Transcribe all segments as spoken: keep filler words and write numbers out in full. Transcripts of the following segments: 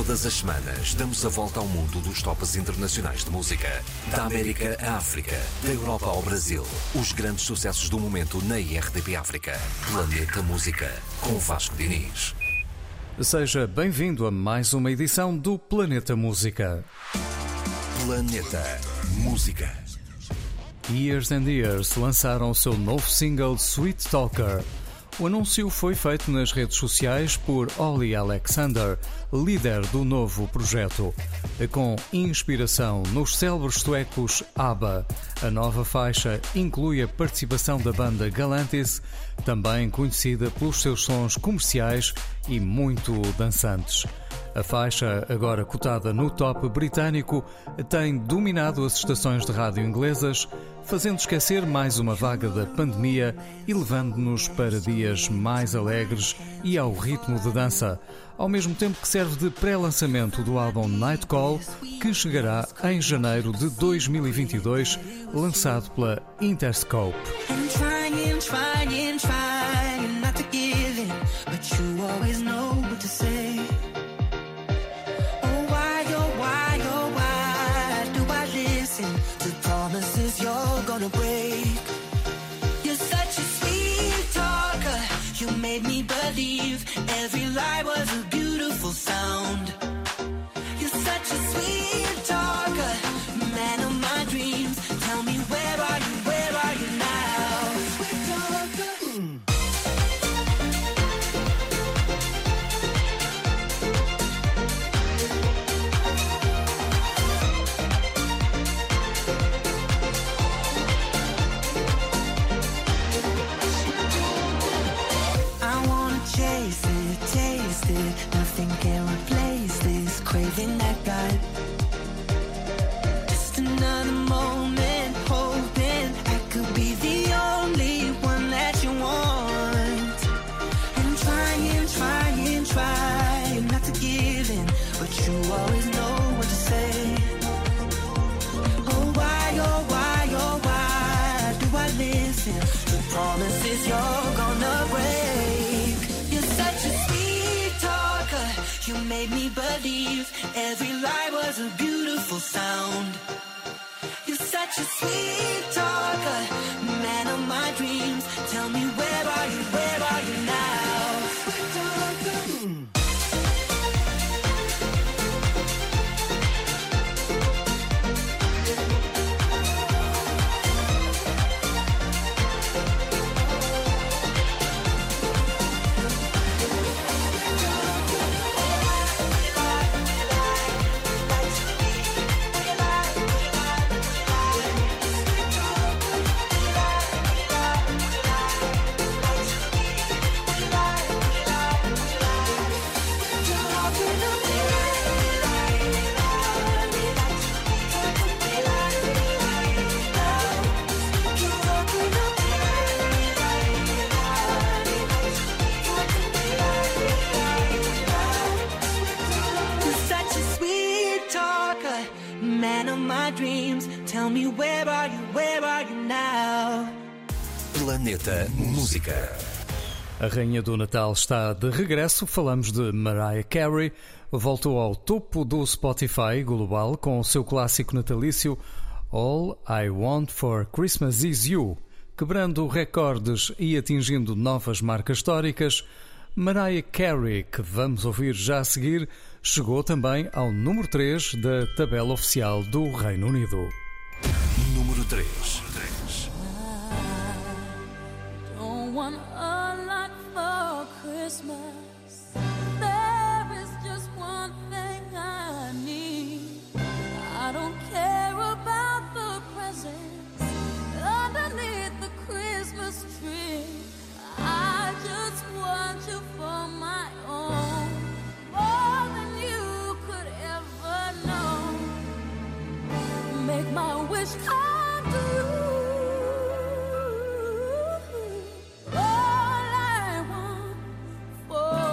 Todas as semanas damos a volta ao mundo dos tops internacionais de música. Da América à África, da Europa ao Brasil. Os grandes sucessos do momento na I R D P África. Planeta Música, com Vasco Diniz. Seja bem-vindo a mais uma edição do Planeta Música. Planeta Música. Years and Years lançaram o seu novo single Sweet Talker. O anúncio foi feito nas redes sociais por Olly Alexander, líder do novo projeto. Com inspiração nos célebres suecos ABBA, a nova faixa inclui a participação da banda Galantis, também conhecida pelos seus sons comerciais e muito dançantes. A faixa, agora cotada no top britânico, tem dominado as estações de rádio inglesas, fazendo esquecer mais uma vaga da pandemia e levando-nos para dias mais alegres e ao ritmo de dança, ao mesmo tempo que serve de pré-lançamento do álbum Night Call, que chegará em janeiro de dois mil e vinte e dois, lançado pela Interscope. You're gonna break. You're such a sweet talker. You made me believe every lie was a beautiful sound. You're such a sweet talker, man of my dreams. Tell me, where are you, where are you now? Sweet talker. Mm. Nothing can replace this craving I got. Just another moment, hoping I could be the only one that you want. And trying, trying, trying not to give in, but you always know what to say. Oh why, oh why, oh why do I listen to promises you're gonna break? You're such a sweet talker. You made me believe every lie was a beautiful sound. You're such a sweet talker, man of my dreams. Tell me, where are you, where are you now? Sweet talker. Mm. Planeta Música. A Rainha do Natal está de regresso. Falamos de Mariah Carey. Voltou ao topo do Spotify global com o seu clássico natalício All I Want for Christmas Is You. Quebrando recordes e atingindo novas marcas históricas, Mariah Carey, que vamos ouvir já a seguir, chegou também ao número três da tabela oficial do Reino Unido. Número três. Want a lot for Christmas. There is just one thing I need. I don't care about the presents underneath the Christmas tree. I just want you for my own, more than you could ever know. Make my wish come true. All I want for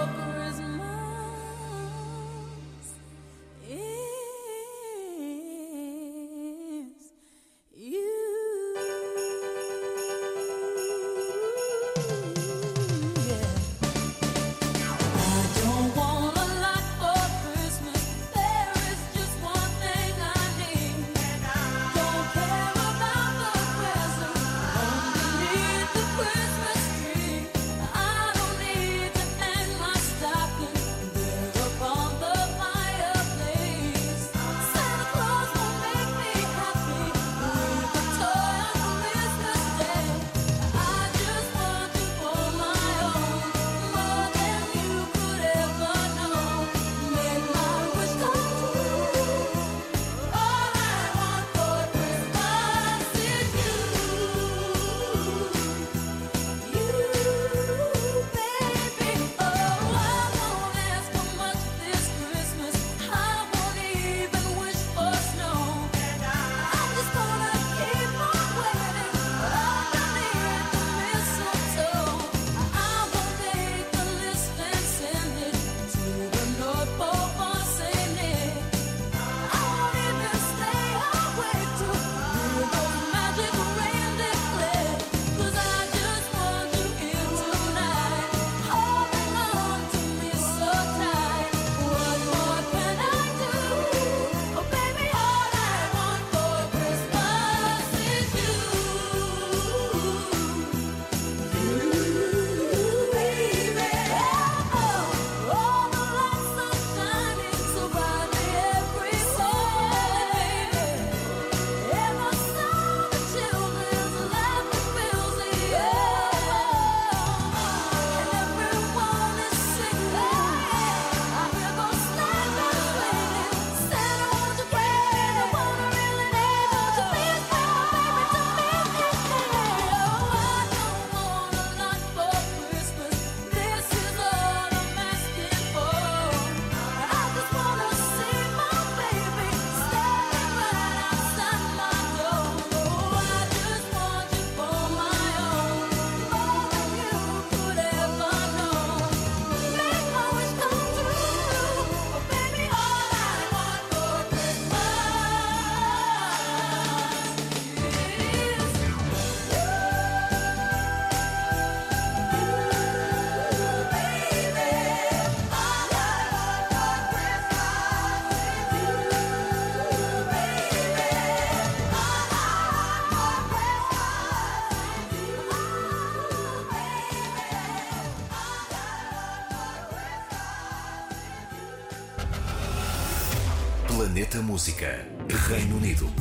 Planeta Música, Reino Unido.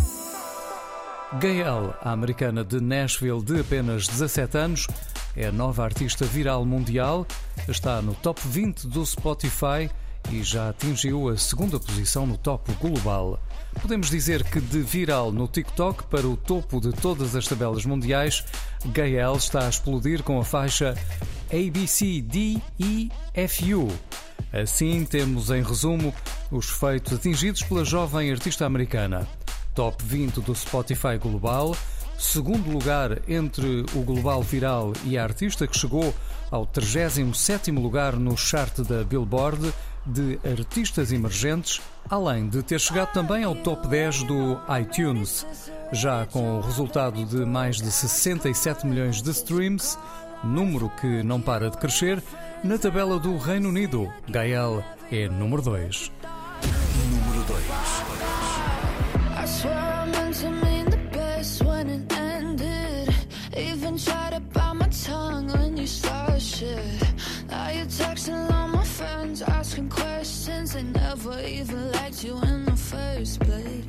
Gayle, a americana de Nashville de apenas dezassete anos, é a nova artista viral mundial, está no top vinte do Spotify e já atingiu a segunda posição no top global. Podemos dizer que de viral no TikTok para o topo de todas as tabelas mundiais, Gayle está a explodir com a faixa A B C D E F U. Assim, temos em resumo os feitos atingidos pela jovem artista americana. Top vinte do Spotify global, segundo lugar entre o global viral e a artista que chegou ao trigésimo sétimo lugar no chart da Billboard de artistas emergentes, além de ter chegado também ao top dez do iTunes. Já com o resultado de mais de sessenta e sete milhões de streams, número que não para de crescer, na tabela do Reino Unido, Gayle é número dois. Número dois. I swear I meant to mean the best when it ended. Even tried to bite my tongue when you started shit. Now you're texting all my friends, asking questions. They never even liked you in the first place.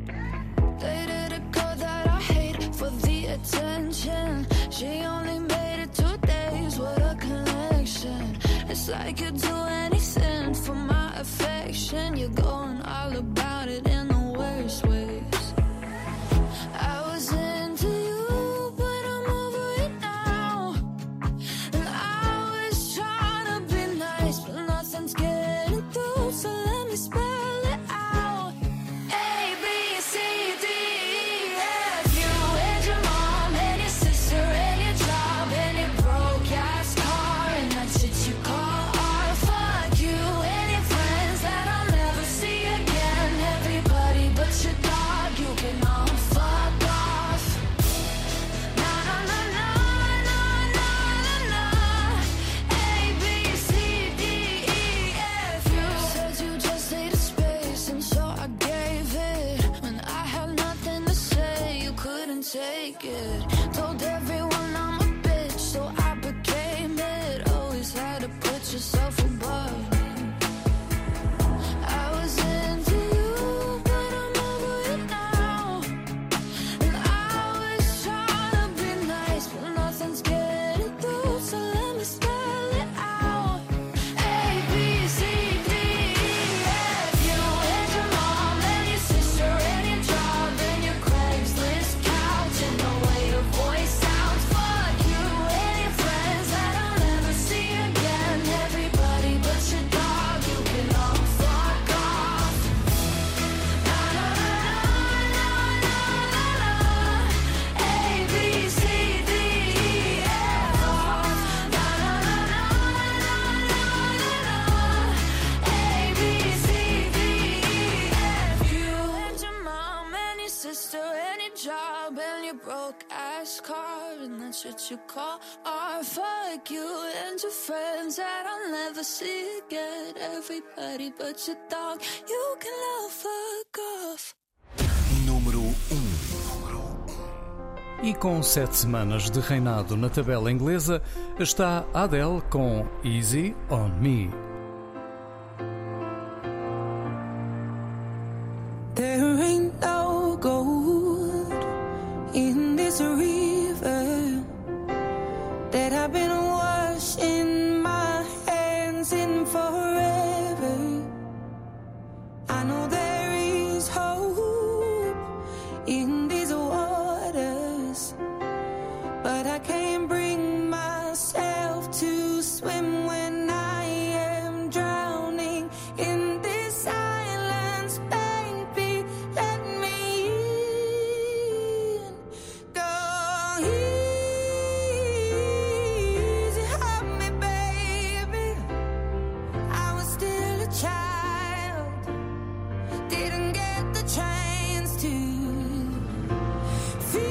Dated a girl that I hate for the attention. She only made it two days with a connection. It's like you'd do anything for my affection. You're going all about it in the worst ways. I was into you, but I'm over it now. And I was trying to be nice, but nothing's getting through. So let me spell it out. A, B, C, D, E, F, you and your mom and your sister and your job and your broke ass car and that shit you call art. Fuck you and your friends that I'll never see again. Everybody but your dog, you can all fuck off. Na na na na na na na na. A, B, C, D, E, F, you said you just needed space, and so I gave it. When I had nothing to say, you couldn't take it. Told everyone I'm a bitch, so I became it. Always had to put yourself above me. I was into you, but I'm over it now. And I was trying to be nice, but nothing's getting through. So let me spell it out. A, B, C, D, E, F, you and your mom and your sister and your job and your Craigslist couch and the way your voice sounds. Fuck you and your friends that I'll never see again. Everybody but your dog, you can all fuck off. Na na na na na na na. A, B, C, D, E, F, off. Na na na na na na na. A, B, C, D, E, F, you and your mom and your sister and your job and your broke ass car and that shit you call art. Fuck you and your friends that I'll never see again. Everybody but your dog, you can all fuck off. Número um. E com sete semanas de reinado na tabela inglesa, está Adele com Easy on Me. There ain't no gold in this river that I've been washing my hands in forever. I know there is hope in these waters, but I can't bring myself to swim when I am drowning in this silence. Baby, let me in. Go easy on me, baby. I was still a child, didn't get the chance to feel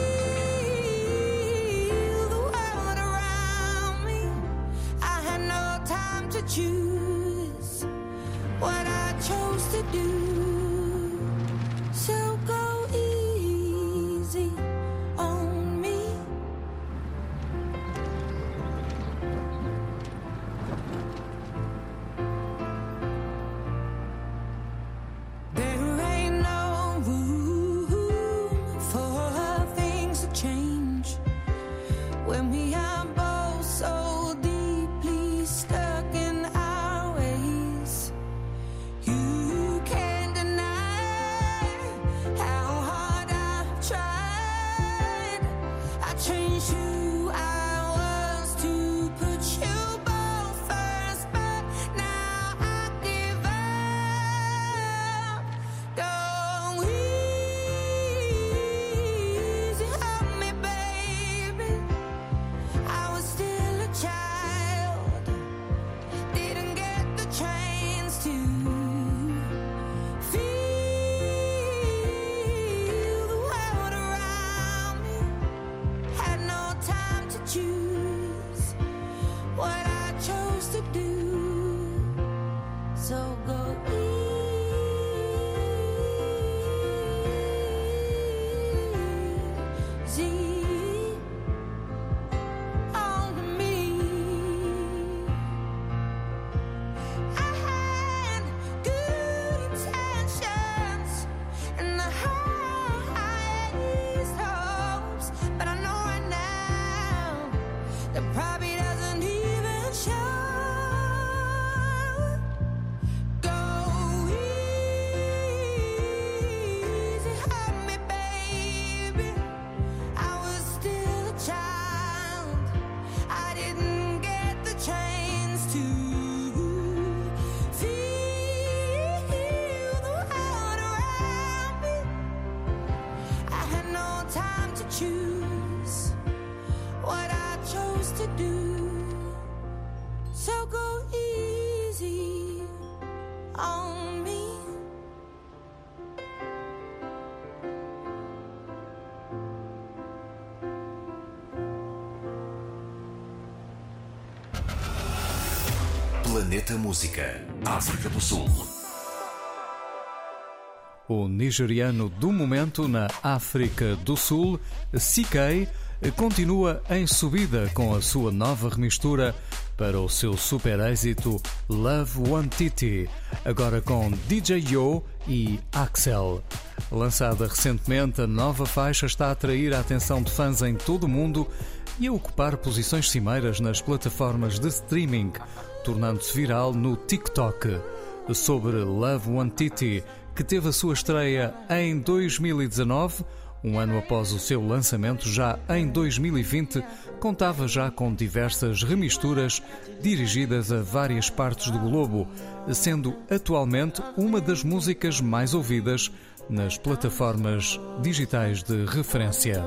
the world around me. I had no time to choose what I chose to do. So go easy on me. There go easy on me. I had good intentions and the highest hopes, but I know right now that probably doesn't even show. Go easy on me, baby. I was still a child. I didn't get the chance to feel the world around me. I had no time to choose what I chose to do. So go easy on me. Planeta Música, África do Sul. O nigeriano do momento na África do Sul, C K, continua em subida com a sua nova remistura para o seu super êxito Love Wantiti, agora com D J Yo e Axel. Lançada recentemente, a nova faixa está a atrair a atenção de fãs em todo o mundo e a ocupar posições cimeiras nas plataformas de streaming, tornando-se viral no TikTok. Sobre Love Wantiti, que teve a sua estreia em dois mil e dezanove, um ano após o seu lançamento, já em dois mil e vinte, contava já com diversas remisturas dirigidas a várias partes do globo, sendo atualmente uma das músicas mais ouvidas nas plataformas digitais de referência.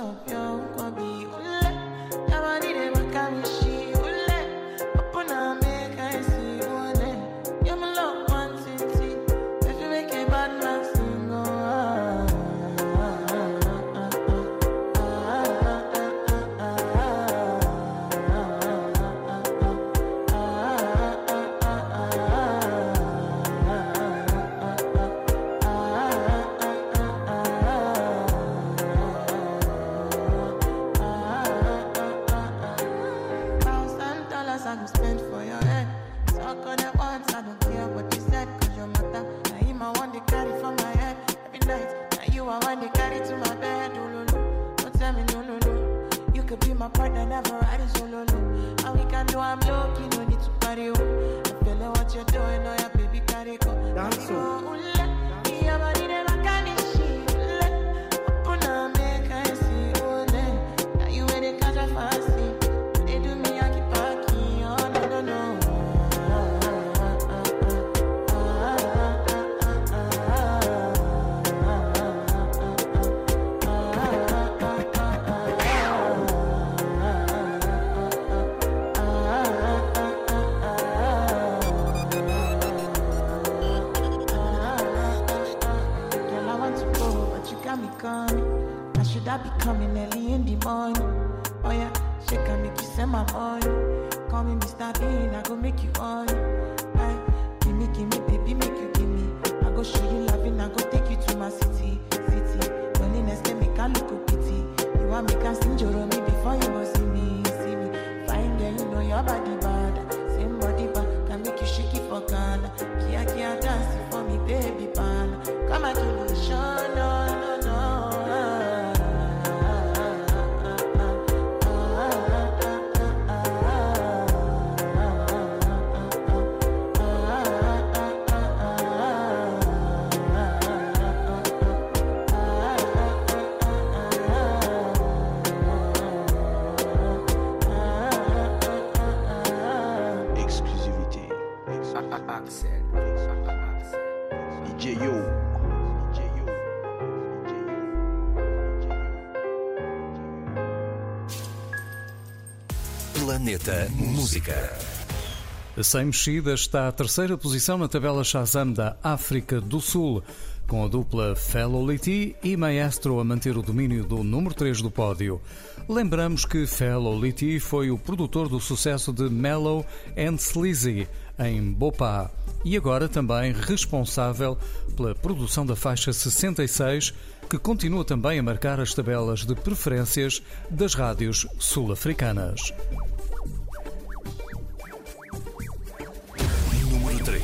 Planeta Música. Sem mexida está a terceira posição na tabela Shazam da África do Sul, com a dupla Felo Liti e Maestro a manter o domínio do número três do pódio. Lembramos que Felo Liti foi o produtor do sucesso de Mellow and Sleazy em Bopá e agora também responsável pela produção da faixa sessenta e seis, que continua também a marcar as tabelas de preferências das rádios sul-africanas. Número três.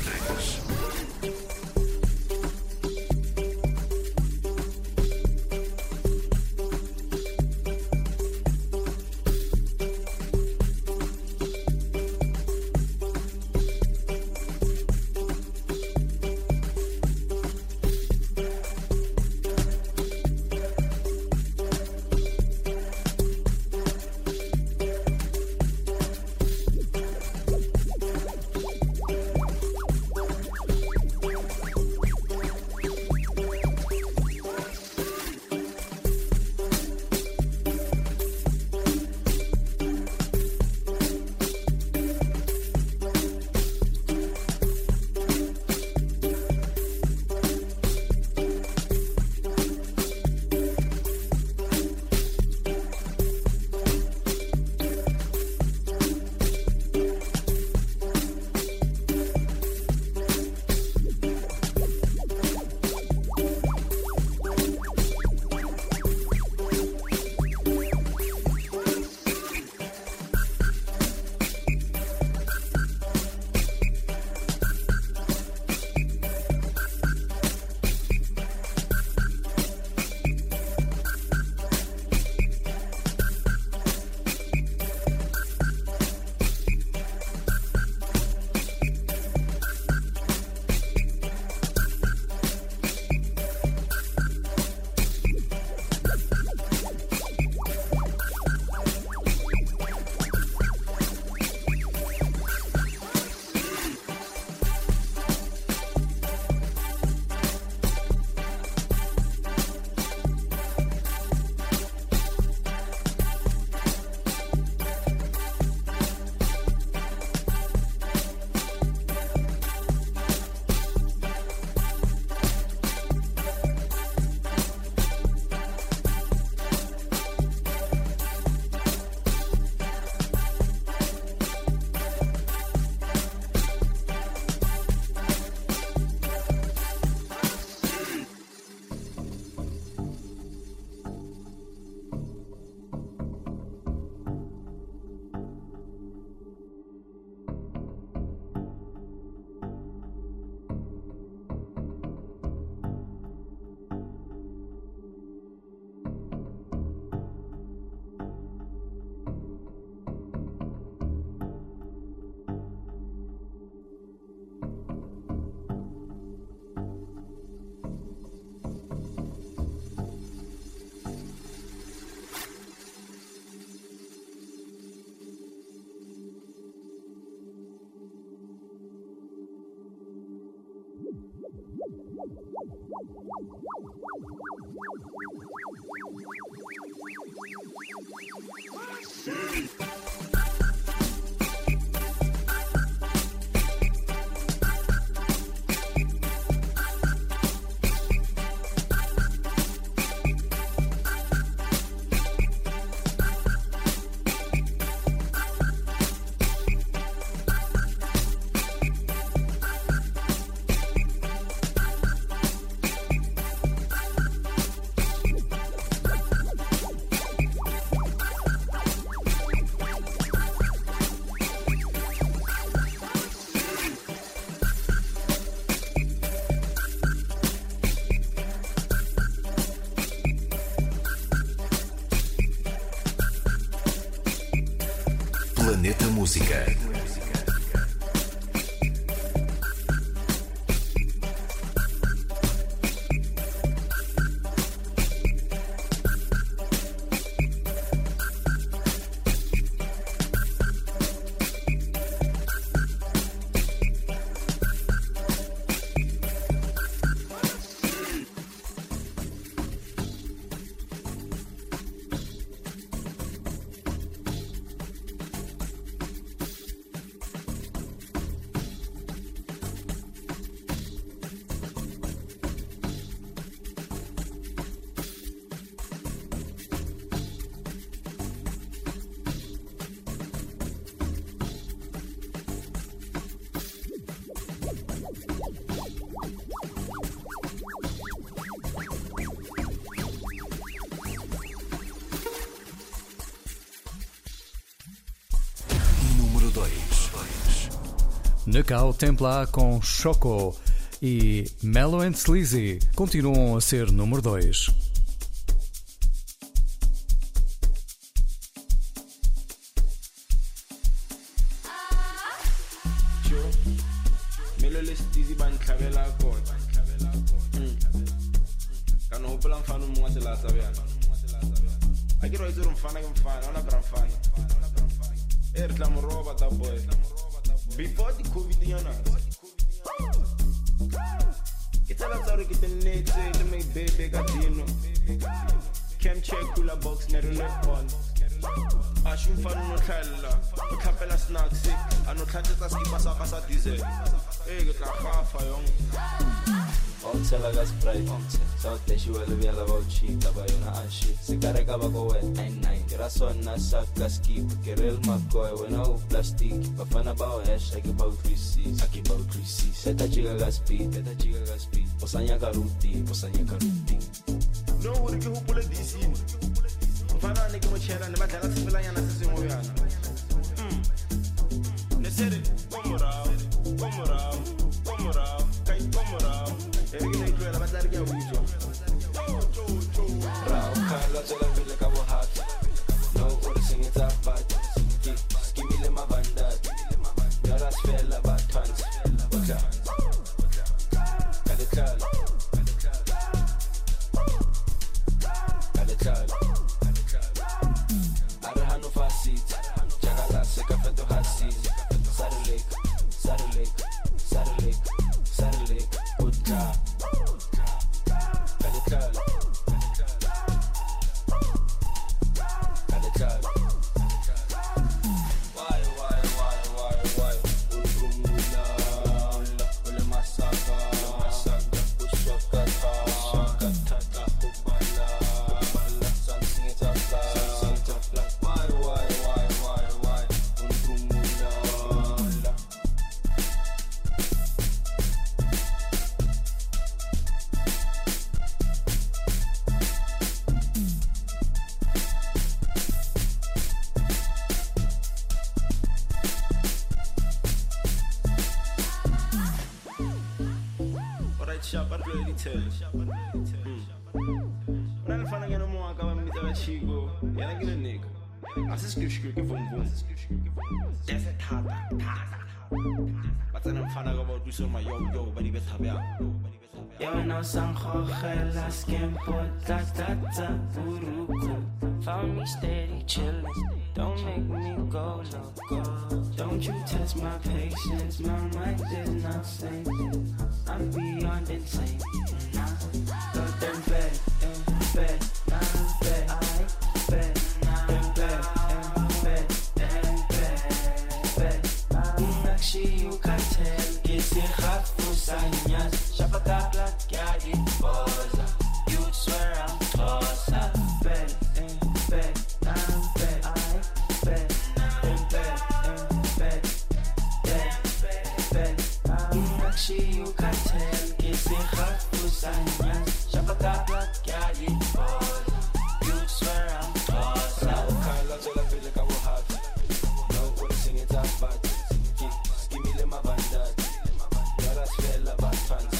Planeta Música. Knockout Templar com Choco e Mellow and Sleazy continuam a ser número dois. Before the COVID, you know. It's a lot of getting net, to make baby, got you know. Cam check, cooler box, never left one. I should find no tell, a couple of snacks, I know catches us keep us up as a diesel. Hey, get like half a young. Onse la Gasprite, sotte ci vuole via la vocita, vai una asci, se carica va con wet, nine nine, che la sonna sacca skip, che real macco e wena u plastic, va fana bao hash, aki bao three C's, aki bao three C's, seta chiga gaspi, seta chiga gaspi, posanya karuti, posanya karuti. No, uri ki hupule disi, mfana niki mochera, ne batala sipila yana sisi moyana. Hmm, ne sere, como rao, como rao, como rao, kai como rao. Rao, Carla, c'è la villa cavo hot. No, ora sing it up, but skimile ma vandat. Yara sfella batans. Baka. Kadekal. Kadekal. Arhanu fasit. Jagala se kafeto hasis. Sarulek, sarulek, sarulek, sarulek. Utka. Kadekal. Yo no san Jorge, las puertas, tata, buruku. Found me steady chillin', don't make me go loco. Don't you test my patience, my mind is not safe. I'm beyond insane. Nah, don't turn bad, bad, nah, bad, I bad, nah, bad, bad, bad, bad. Nakshi you can tell, get it hot for sanyas. Shapaka black, yeah, it was. You'd swear I'm closer. Bad, bad, I'm bad, I bad, bad, bad, bad, bad. Nakshi you can tell, get it hot for sanyas. Shapaka black, yeah, it was. You'd swear I'm closer. Rao, Carla, c'è la villa cavo hot. No, wanna sing it up, but skimile ma vandat. Yara sfella batans.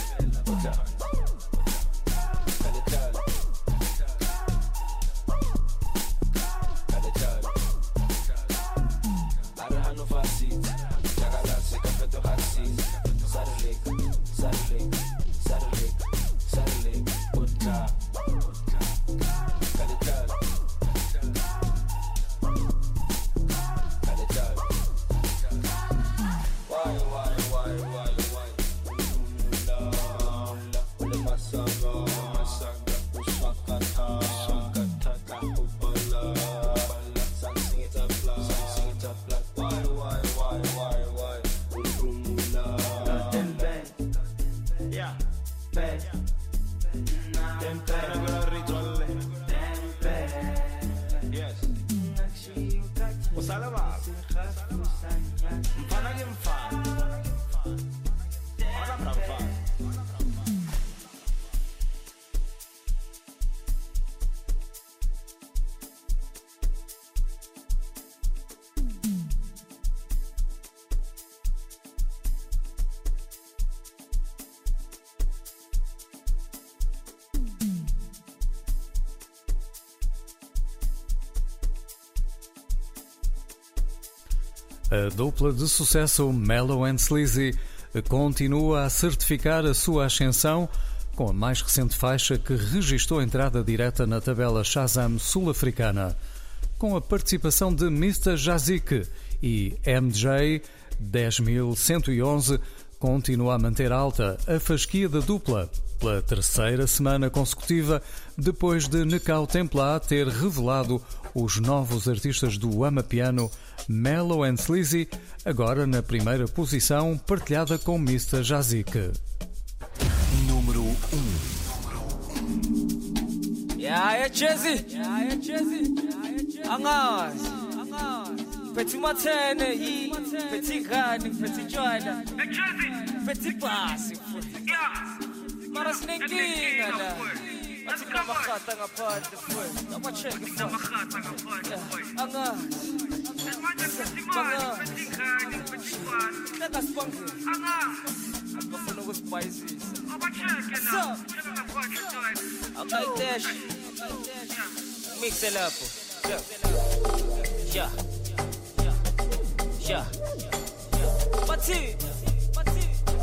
A dupla de sucesso Mellow and Sleazy continua a certificar a sua ascensão com a mais recente faixa que registrou entrada direta na tabela Shazam sul-africana, com a participação de mister Jazik e M J dez mil cento e onze continua a manter alta a fasquia da dupla pela terceira semana consecutiva, depois de Necau Templar ter revelado os novos artistas do Amapiano Mellow and Sleazy, agora na primeira posição, partilhada com mister Jazik. Número um. Yeah, yeah, Jazzy. Yeah, yeah, Jazzy. Angas. Petit matene yi, petit gani, petit joida. Petit pasi. Mara sinenkinga la. Athi namakhata ngaphandle futhi. Nama check futhi. Namakhata ngaphandle futhi. Anga. Anga. Anga spangi. Anga. Ngafuna ukuspicisa. Aba check na. Check ngaphandle joida. Okay, dash. Mix it up. Yeah. Yeah. Pati. Pati.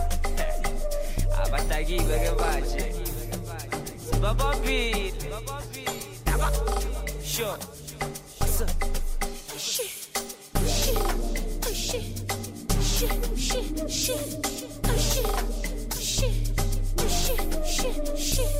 Abataki bekebaje. Baba beat. Baba. Sure. Shit. Shit. Shit. Shit. Shit. Shit. Shit. Shit. Shit. Shit.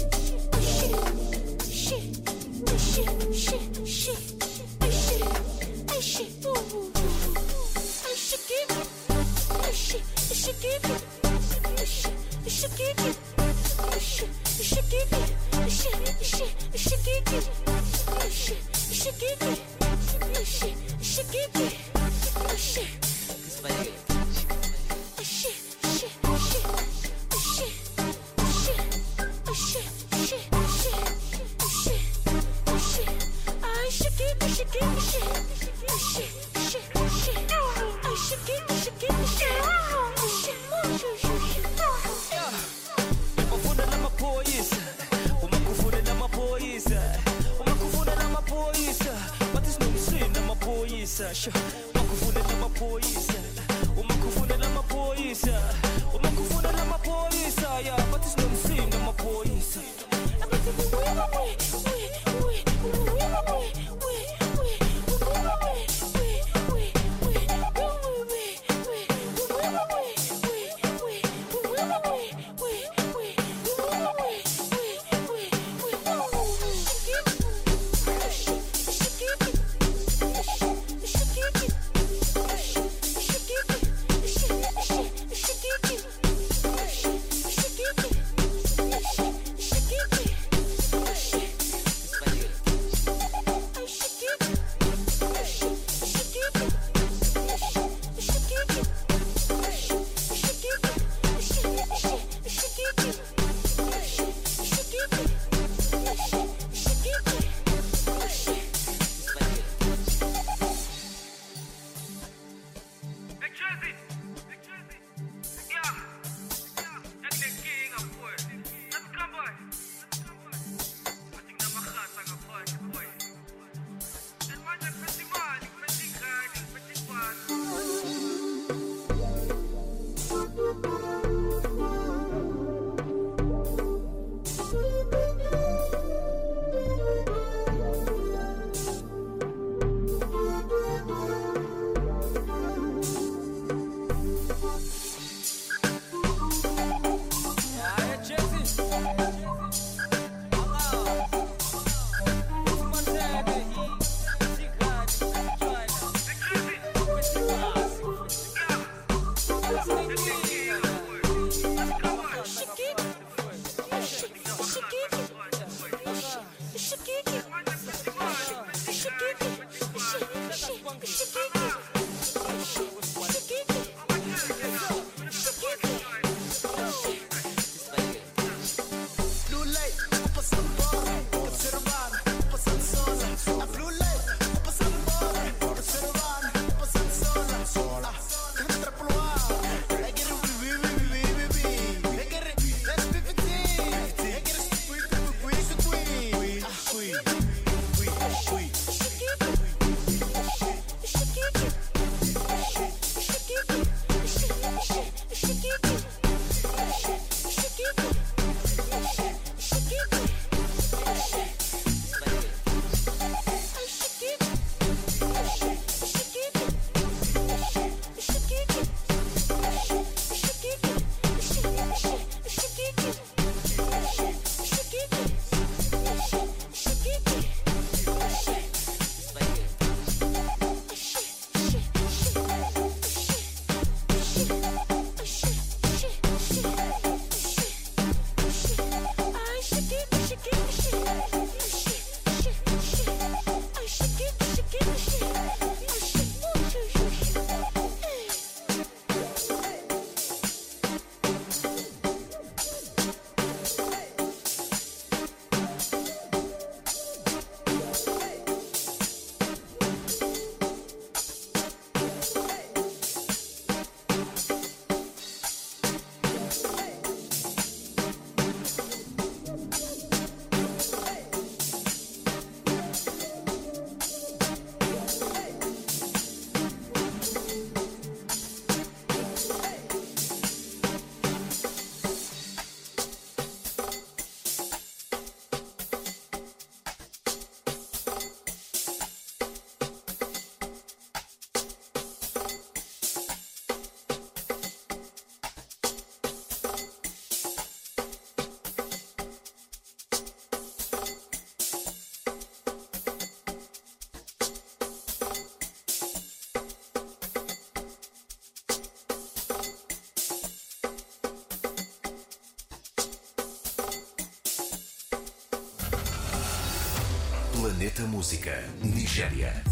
Planeta Música, Nigéria.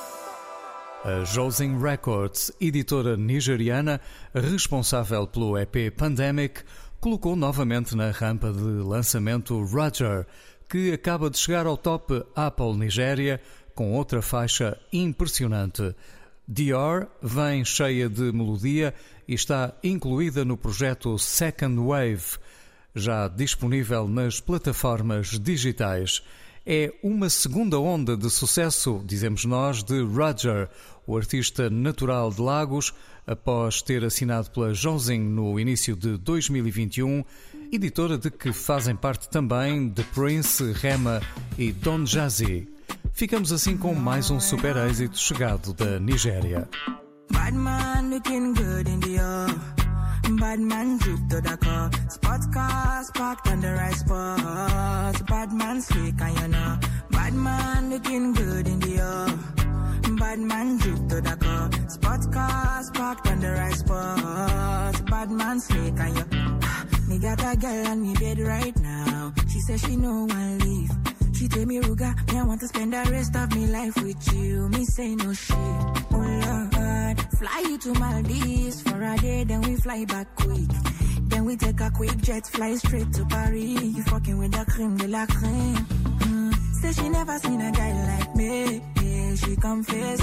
A Josing Records, editora nigeriana, responsável pelo E P Pandemic, colocou novamente na rampa de lançamento Roger, que acaba de chegar ao top Apple Nigéria com outra faixa impressionante. Dior vem cheia de melodia e está incluída no projeto Second Wave, já disponível nas plataformas digitais. É uma segunda onda de sucesso, dizemos nós, de Roger, o artista natural de Lagos, após ter assinado pela Josing no início de dois mil e vinte e um, editora de que fazem parte também The Prince, Rema e Don Jazzy. Ficamos assim com mais um super êxito chegado da Nigéria. Bad man looking good in the air. Bad man drip to the car. Sports cars parked on the right spot. Bad man slick and you know. Bad man looking good in the air. Bad man drip to the car. Sports cars parked on the right spot. Bad man slick and you. Me got a girl on me bed right now. She says she no one leave. She tell me, Ruga, me I want to spend the rest of me life with you. Me say no shit. Oh Lord, fly you to Maldives for a day, then we fly back quick. Then we take a quick jet, fly straight to Paris. You fucking with the creme de la creme. Mm. Say she never seen a guy like me. Yeah, she confess.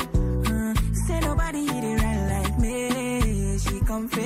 Mm. Say nobody hit it right like me. She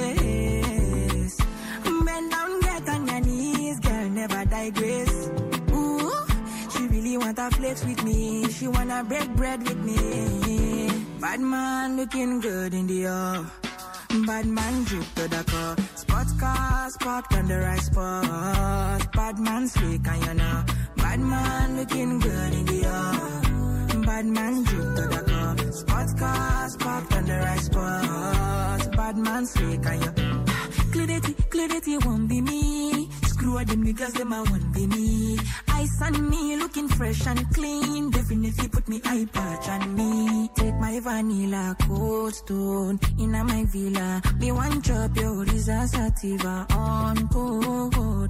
confess. Bend down, get on your knees, girl, never digress. Ooh, she really wanna flex with me. She wanna break bread with me. Bad man looking good in the air. Bad man drip to the car. Sports cars parked on the right spot. Bad man slick and you know. Bad man looking good in the air. Bad man drip to the car. Sports cars parked on the right spot. Bad man slick and you. Clarity, clarity won't be me. Screw them niggas, them I won't be me. Ice on me, looking fresh and clean. Definitely put me eye patch on me. Take my vanilla cold stone in my villa. Me one chop your Risa Sativa on cold,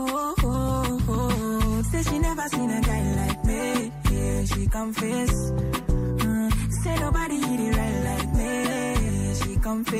cold, cold. Say she never seen a guy like me. Yeah, she confess. Mm. Say nobody hit it right like me. She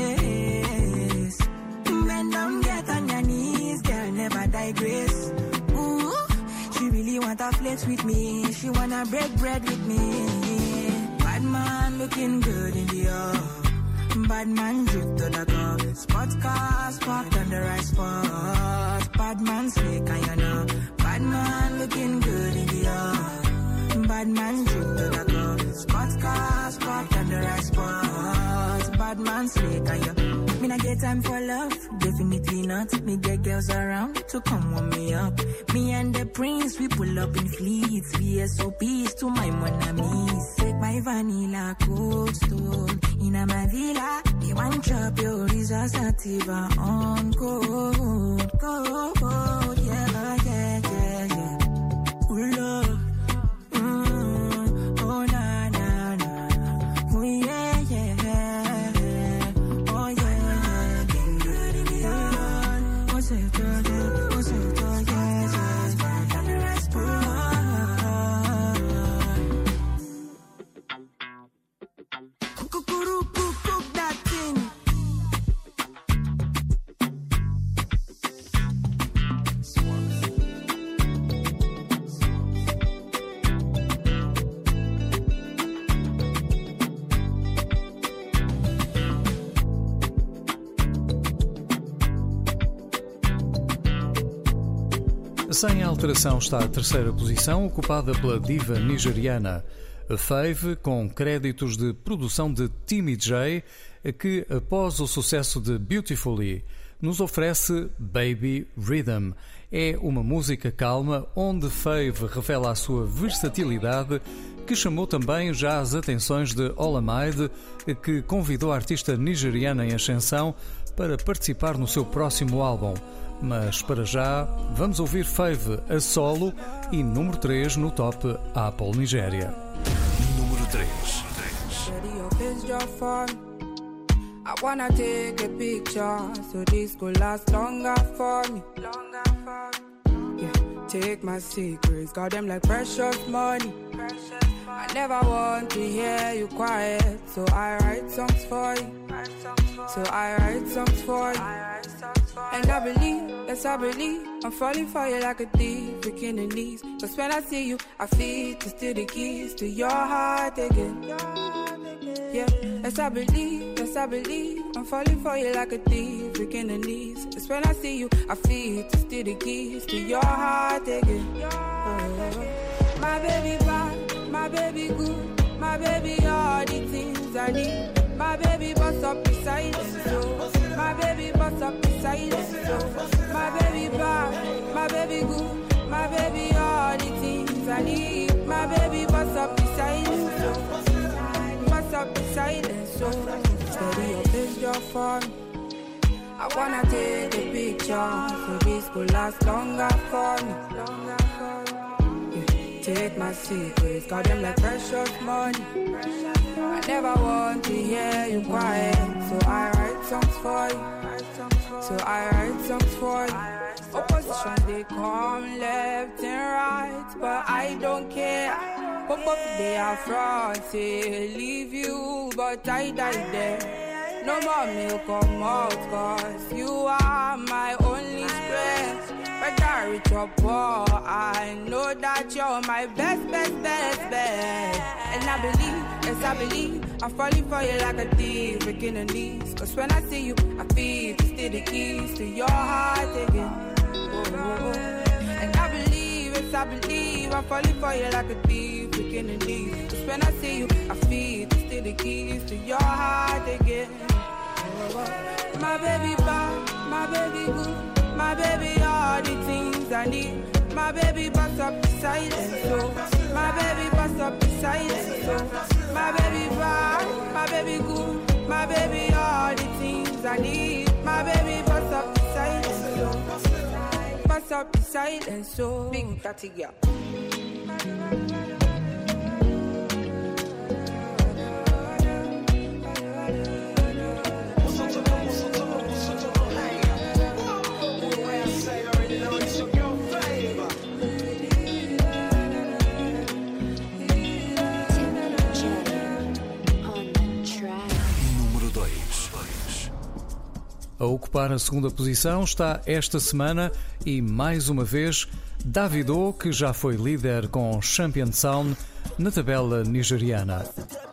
confess. Bend down, get on your knees, girl, never digress. Ooh, she really wanna flex with me. She wanna break bread with me. Bad man looking good in the air. Bad man drip to the car. Sports cars parked on the right spot. Bad man slick and you know. Bad man looking good in the air. Bad man drip to the car. Sports cars parked on the right spot. Bad man slick and you. Me not get time for love, definitely not. Me get girls around to come warm me up. Me and the prince, we pull up in fleets. V S O Ps to my mon amis. Take my vanilla cold stone in my villa. Me one chop your Risa Sativa on cold, cold, yeah, yeah, yeah, yeah. Ooh, love. Mm, oh, na, na, na. Oh, yeah, yeah. Sem alteração está a terceira posição, ocupada pela diva nigeriana Fave, com créditos de produção de Timmy J, que, após o sucesso de Beautifully, nos oferece Baby Rhythm. É uma música calma, onde Fave revela a sua versatilidade, que chamou também já as atenções de Olamide, que convidou a artista nigeriana em ascensão para participar no seu próximo álbum. Mas para já, vamos ouvir Fave a solo e número três no top Apple Nigéria. Número três. I wanna take a picture so this could last longer for me. Longer for me. Yeah. take my secrets, got them like precious money. I never want to hear you quiet, so I write songs for you. So I write songs for you. And I believe, yes I believe, I'm falling for you like a thief, breaking the knees. Cause when I see you, I feel to steal the keys to your heart again. Yeah, yes I believe, yes I believe, I'm falling for you like a thief, breaking the knees. Cause when I see you, I feel to steal the keys to your heart again. Oh, my baby bad, my baby good, my baby all the things I need. My baby bust up the silence, so my baby bust up the silence, so my baby bad, my baby good, my baby all the things I need. My baby bust up the silence, so bust up the silence, so steady your picture for me. I wanna take a picture, so this could last longer for me. Yeah, take my secrets, got them like precious money. I never want to hear you quiet, so I write songs for you. So I write songs for you. Opposition, they come left and right, but I don't care. Pop up, they are front, say leave you, but I die there. No more milk come out, cause you are my only strength. Whether rich or poor, I know that you're my best, best, best, best. And I believe, yes I believe, I'm falling for you like a thief, breaking the knees. Cause when I see you, I feel to steal the keys to your heart again. Oh, oh, oh. And I believe, yes I believe, I'm falling for you like a thief, breaking the knees. Cause when I see you, I feel to steal the keys to your heart again. Oh, oh. My baby bad, my baby good. My baby, all the things I need. My baby, bust up the silence, so my baby, bust up the silence, so my baby, bad, my baby, good. My baby, all the things I need. My baby, bust up the silence, so bust up the silence, so big fatty girl. A ocupar a segunda posição está esta semana e, mais uma vez, Davido, que já foi líder com Champion Sound na tabela nigeriana.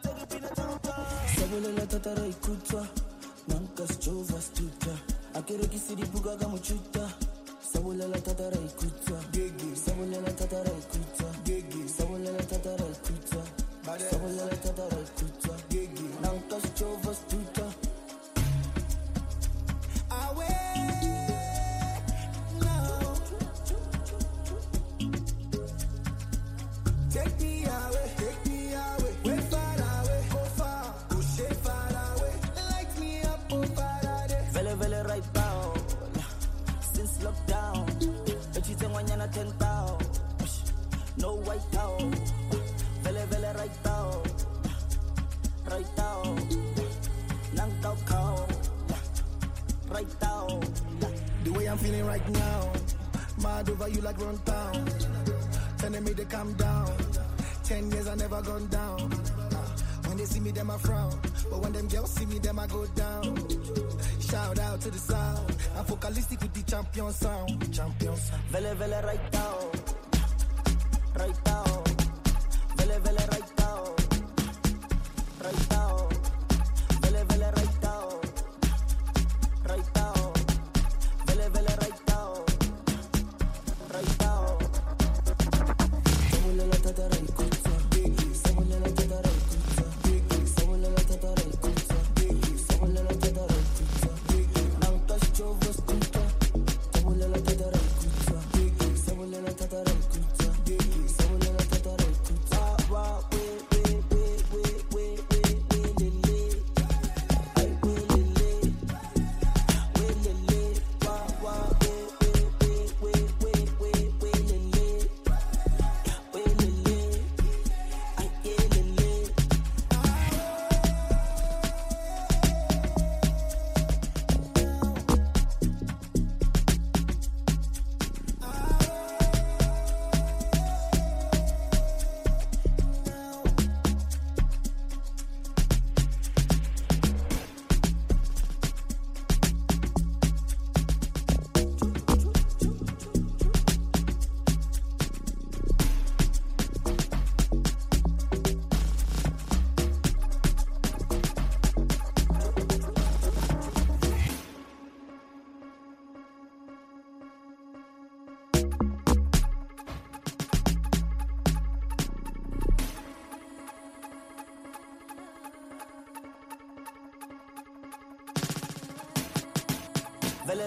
The way I'm feeling right now, mad over you like run town. Telling me to calm down. Ten years I never gone down. When they see me, them I frown. But when them girls see me, them I go down. Shout out to the sound. I'm focalistic with the champion sound. Champion sound. Vele vele right down. Right down. Vele vele right down. Right down. Vele vele right down. Right down. Vele vele right down. Right down. Samule la tata right kutsa. Samule la tata right kutsa. Samule la tata right kutsa. Samule la tata right kutsa. Nang tas chovas kutsa. Samule la tata right kutsa. Samule la tata right kutsa. Samule la tata right kutsa.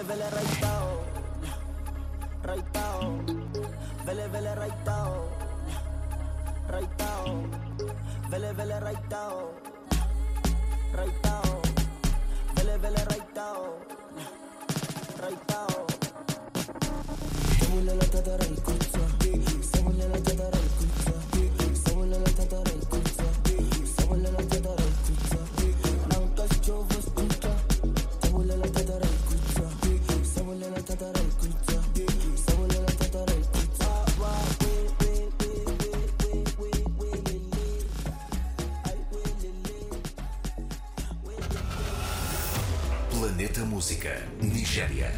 Vele vele right now, right now. Vele vele right now, right now. Vele vele right now, right now. Vele vele right now, right now. Samula la tata right kutsa, samula la tata right kutsa, samula la tata right kutsa, samula la tata right kutsa. Nanka chovos kutsa, samula la tata right kutsa, samula la tata right kutsa, samula la tata right kutsa. Wa we we we we we we we le, ai we le le. Planeta Música, Nigéria.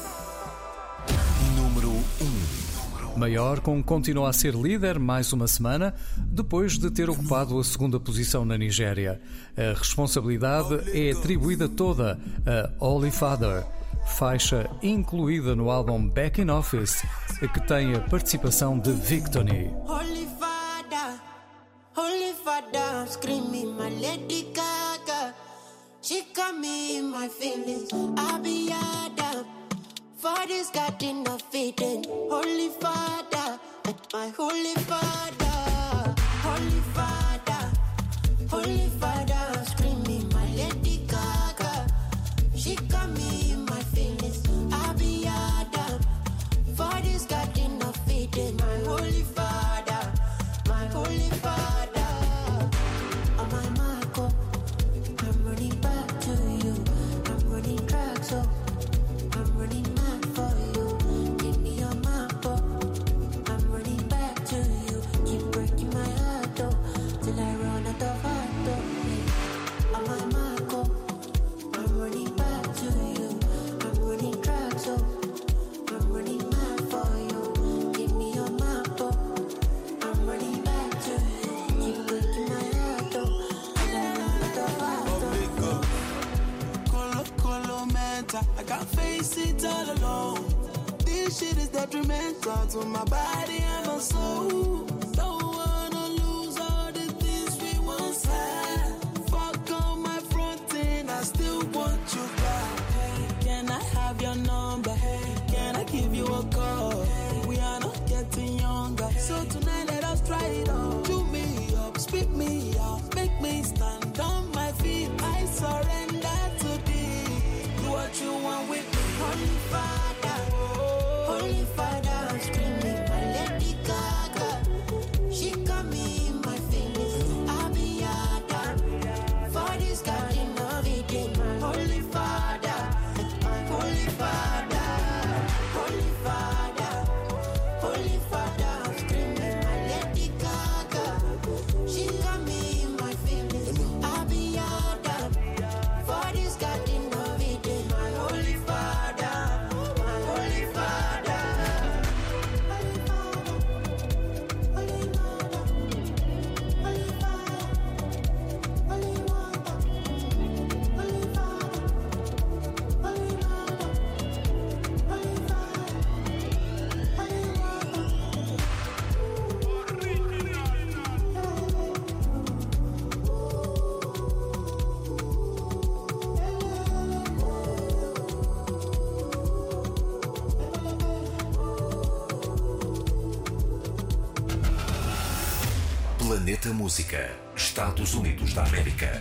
Número um. Maiorcon continua a ser líder mais uma semana, depois de ter ocupado a segunda posição na Nigéria. A responsabilidade é atribuída toda a Holy Father, faixa incluída no álbum Back in Office, que tem a participação de Victony. Holy Father, Holy Father, I'm screaming my Lady Gaga. She got me in my feelings. I'll be Adam. Father's got enough feeding. Holy Father, my Holy Father, Holy Father, Holy Father, I'm screaming my Lady Gaga. She got me in my feelings. I'll be Adam. Father's got enough feeding. My Holy Father, my Holy Father. Oh my Marco, I'm running back to you. I'm running tracks, so I'm running mad for you. Give me your map, oh. I'm running back to you. Keep breaking my heart, oh, till I run out of heart, oh. Oh my Marco, I'm running back to you. I'm running tracks, oh. I'm running mad for you. Give me your map, oh. I'm running back to you. Keep breaking my heart, oh, till I run out of heart, oh. Colo, colo, mental. I can't face it all alone. This shit is detrimental to my body and my soul. Don't wanna lose all the things we once had. Fuck on my front end, I still want you back. Hey, can I have your number? Hey, can I give you a call? Hey, we are not getting younger, so tonight let us try it on. Chew me up, spit me out, make me stand on my feet. I surrender to thee. Do what you want with me. Holy Father, Holy Father, I'm screaming my Lady Gaga. She got me in my feelings. I'll be Adam. Father's got enough eating. My Holy Father, my Holy Father, Holy Father, Holy Father, I'm screaming my Lady Gaga. She got me in my feelings. I'll be Adam. Father's got enough eating. My Holy Father, my Holy Father. Holy Father, Holy Father, Holy Father, Holy Father, Holy Father, Holy Father, Holy Planeta Música, Estados Unidos da América.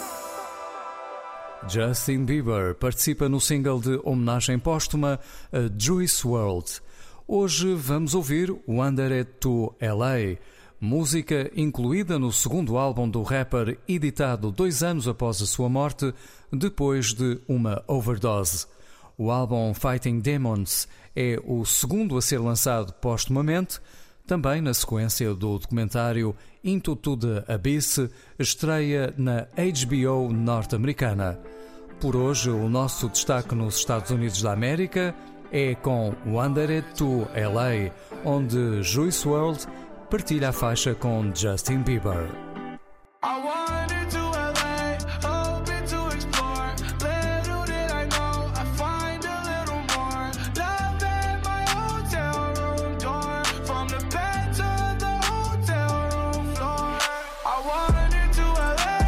Justin Bieber participa no single de homenagem póstuma a Juice world. Hoje vamos ouvir Wandered to L A, música incluída no segundo álbum do rapper, editado dois anos após a sua morte, depois de uma overdose. O álbum Fighting Demons é o segundo a ser lançado póstumamente, também na sequência do documentário Into the Abyss, estreia na H B O norte-americana. Por hoje, o nosso destaque nos Estados Unidos da América é com Wandered to L A, onde Juice world partilha a faixa com Justin Bieber.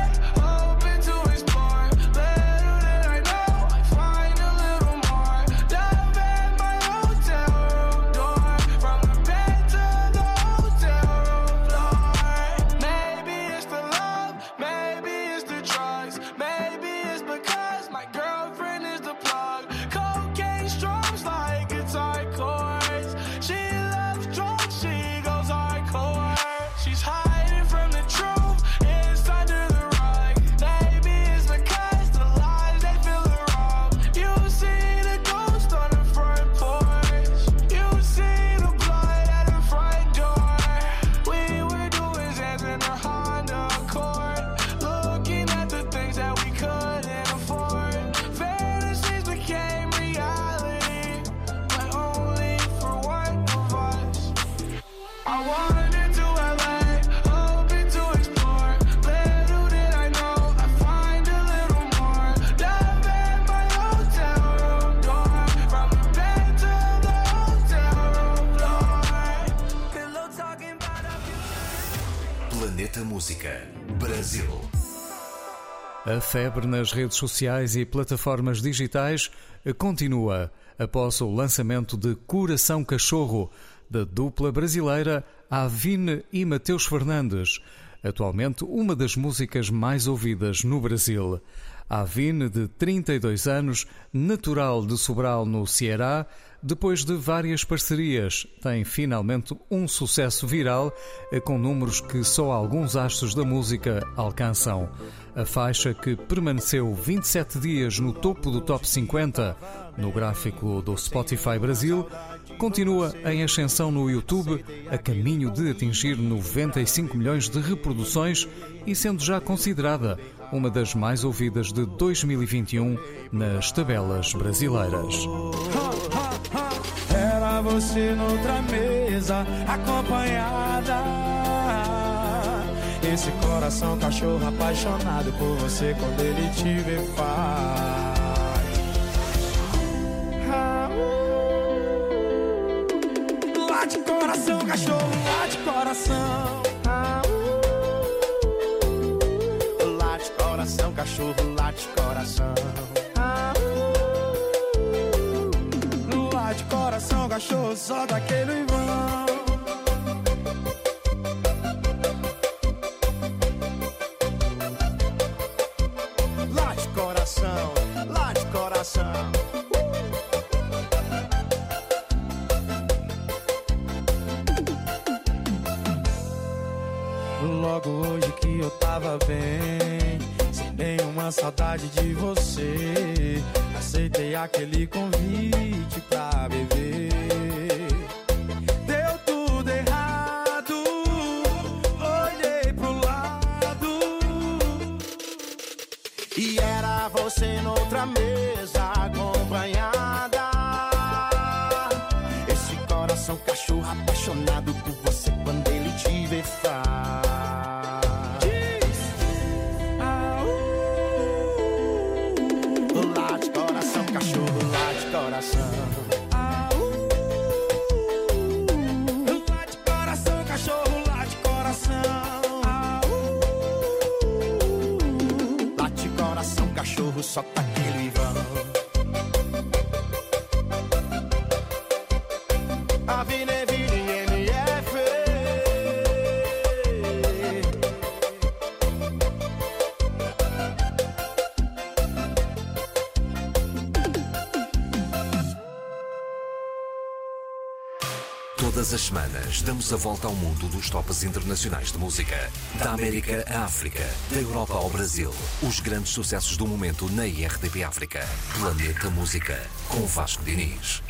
Little more. Música Brasil. A febre nas redes sociais e plataformas digitais continua após o lançamento de Coração Cachorro, da dupla brasileira Avine e Mateus Fernandes, atualmente uma das músicas mais ouvidas no Brasil. Avine, de trinta e dois anos, natural de Sobral, no Ceará, depois de várias parcerias, tem finalmente um sucesso viral com números que só alguns astros da música alcançam. A faixa, que permaneceu vinte e sete dias no topo do Top cinquenta, no gráfico do Spotify Brasil, continua em ascensão no YouTube, a caminho de atingir noventa e cinco milhões de reproduções e sendo já considerada uma das mais ouvidas de dois mil e vinte e um nas tabelas brasileiras. Era você noutra mesa, acompanhada. Esse coração cachorro apaixonado por você quando ele te vê faz. Late coração cachorro, late coração. Late coração cachorro, late coração. Late coração cachorro, só daquele vão. Late coração, late coração. Logo hoje que eu tava bem, sem nenhuma saudade de você, aceitei aquele convite pra beber. Deu tudo errado, olhei pro lado e era você noutra mesa, acompanhada. Esse coração cachorro apaixonado por você quando ele te vê faz. Cachorro, late coração. Late coração, cachorro, late coração. Late coração, cachorro, só tá aquele vão. Avine, Vini, M F. Todas as semanas damos a volta ao mundo dos tops internacionais de música. Da América à África, da Europa ao Brasil. Os grandes sucessos do momento na I R T P África. Planeta Música, com Vasco Diniz.